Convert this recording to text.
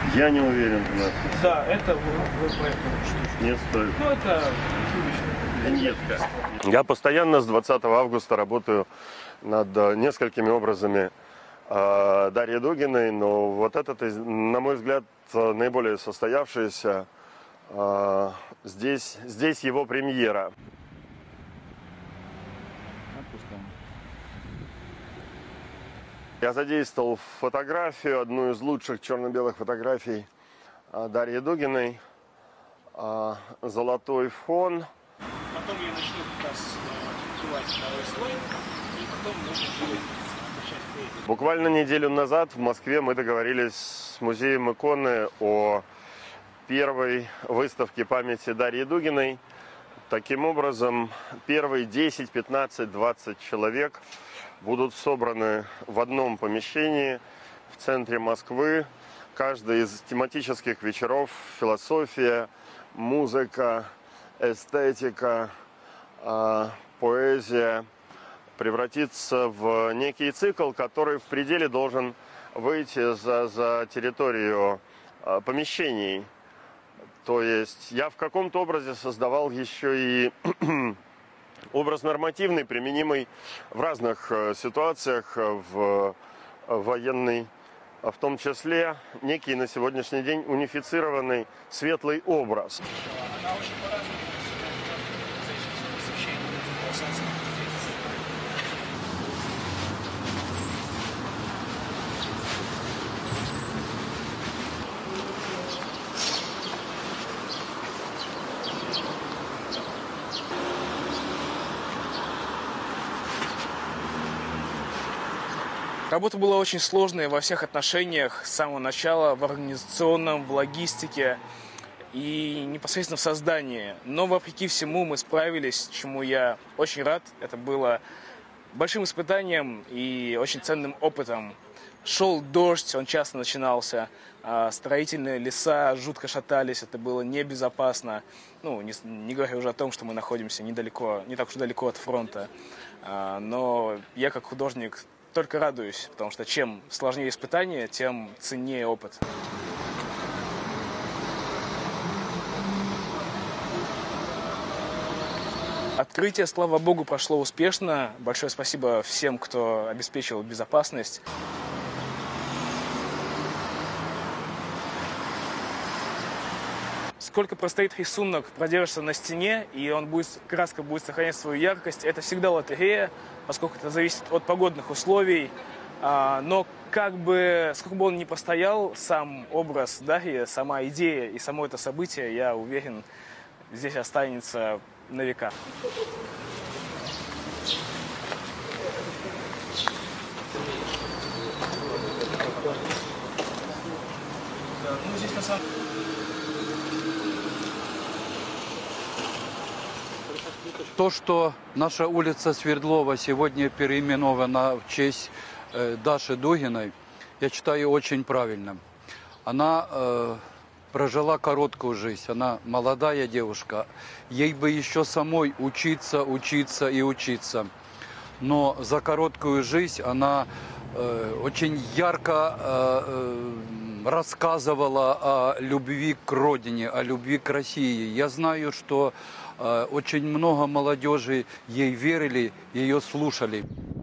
Я не уверен в надписи. Да, это вы поэтому что? Не стоит. Ну, это Виньетка. Я постоянно с 20 августа работаю над несколькими образами Дарьи Дугиной, но вот этот, на мой взгляд, наиболее состоявшийся. Здесь его премьера. Я задействовал фотографию, одну из лучших черно-белых фотографий Дарьи Дугиной. Золотой фон. Потом я начну как раз открывать второй слой, и потом можно будет начать клеить. Буквально неделю назад в Москве мы договорились с музеем иконы о первой выставке памяти Дарьи Дугиной. Таким образом, первые 10, 15, 20 человек будут собраны в одном помещении в центре Москвы. Каждый из тематических вечеров — философия, музыка, эстетика, поэзия — превратится в некий цикл, который в пределе должен выйти за территорию помещений. То есть я в каком-то образе создавал еще и образ нормативный, применимый в разных ситуациях, в военной, в том числе некий на сегодняшний день унифицированный светлый образ. Она очень по-разному зависит от освещения. Работа была очень сложная во всех отношениях, с самого начала, в организационном, в логистике и непосредственно в создании. Но, вопреки всему, мы справились, чему я очень рад. Это было большим испытанием и очень ценным опытом. Шел дождь, он часто начинался, строительные леса жутко шатались, это было небезопасно. Ну, не говоря уже о том, что мы находимся недалеко, не так уж далеко от фронта. Но я, как художник, только радуюсь, потому что чем сложнее испытание, тем ценнее опыт. Открытие, слава богу, прошло успешно. Большое спасибо всем, кто обеспечил безопасность. Сколько простоит рисунок, продержится на стене, и краска будет сохранять свою яркость, это всегда лотерея, поскольку это зависит от погодных условий. Но сколько бы он ни простоял, сам образ Дарьи, сама идея и само это событие, я уверен, здесь останется на века. Здесь на самом То, что наша улица Свердлова сегодня переименована в честь Даши Дугиной, я считаю очень правильным. Она прожила короткую жизнь, она молодая девушка. Ей бы еще самой учиться, учиться и учиться. Но за короткую жизнь она очень ярко рассказывала о любви к родине, о любви к России. Я знаю, что очень много молодежи ей верили, ее слушали.